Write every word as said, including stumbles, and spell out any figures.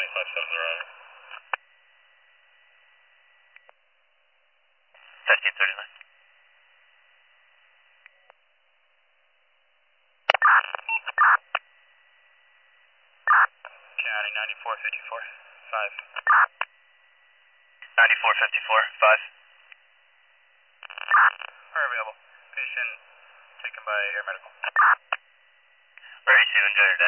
ninety-five seven zero. thirteen thirty-nine. County ninety-four fifty-four, five. ninety-four fifty-four, five. Are available. Patient taken by air medical. Very soon, enjoy your day.